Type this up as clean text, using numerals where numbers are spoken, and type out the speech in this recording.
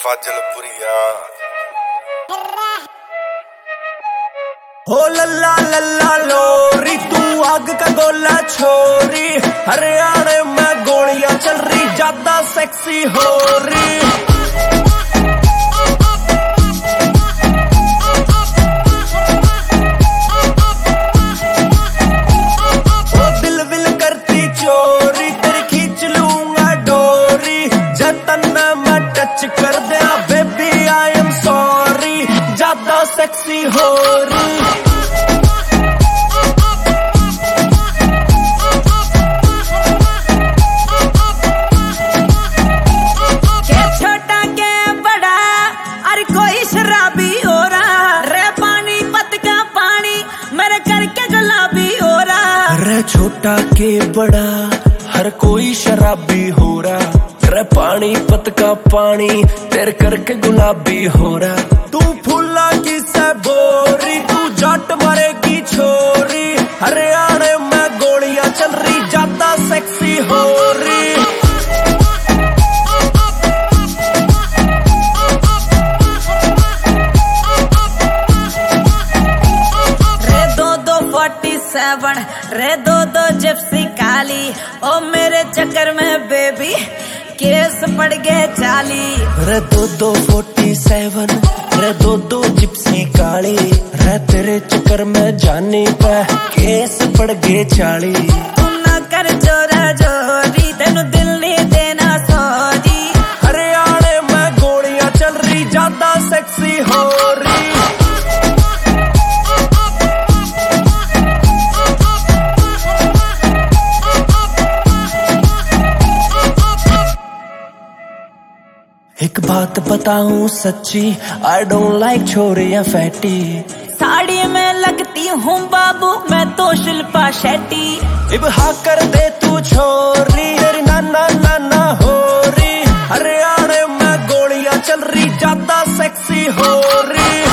फाजलपुरिया हो लल्ला लल्ला लोरी तू आग का गोला छोरी, हरियाणा में गोलियां चल रही ज्यादा सेक्सी हो रही। ओ दिल विल करती चोरी, तेरी खींच लूंगा डोरी, जतन मैं टच कर दिया बेबी आई एम सॉरी, ज्यादा सेक्सी हो रही। छोटा के बड़ा हर कोई शराबी हो रहा, रे पानी पत का पानी तेरे करके गुलाबी हो रहा। तू फूला की से बोरी, तू जट मरेगी छोरी, हरियाणा में गोलियां चल रही ज्यादा सेक्सी हो रही। रे दो जिप्सी काली, ओ मेरे चक्कर में बेबी केस पड़ गए चाली। रे दो 47, रे दो जिप्सी काली, रे तेरे चक्कर में जाने पे केस पड़ गए 40। तू ना कर जोरा जोरी, तेनू दिल नहीं देना सॉरी, हरियाणा में गोलियां चल रही ज्यादा सेक्सी हो रही। एक बात बताऊं सच्ची, आई डोंट लाइक छोरियां फैटी, साड़ी में लगती हूँ बाबू मैं तो शिल्पा शेट्टी। इब हाँ कर दे तू छोरी, तेरी नाना नाना हो रही, हरियाणा में गोलियां चल रही ज्यादा सेक्सी हो रही।